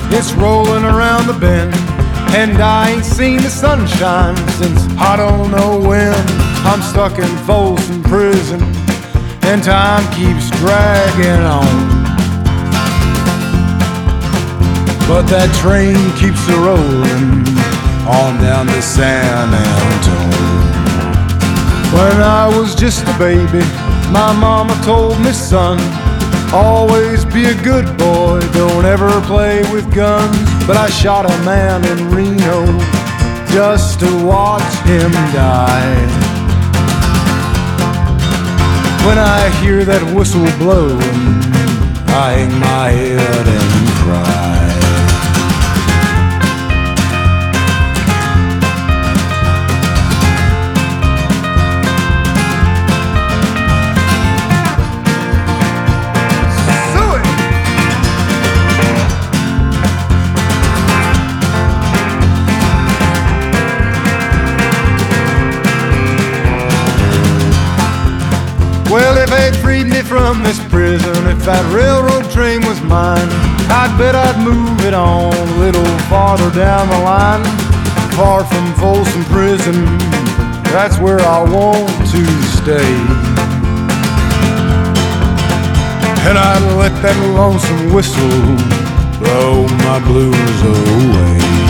It's rolling around the bend, and I ain't seen the sunshine since I don't know when. I'm stuck in Folsom Prison, and time keeps dragging on. But that train keeps a rolling on down to San Antone. When I was just a baby, my mama told me, son, always be a good boy, don't ever play with guns. But I shot a man in Reno just to watch him die. When I hear that whistle blowing, I hang my head and cry. Well, if they'd freed me from this prison, if that railroad train was mine, I'd bet I'd move it on a little farther down the line. Far from Folsom Prison, that's where I want to stay. And I'd let that lonesome whistle blow my blues away.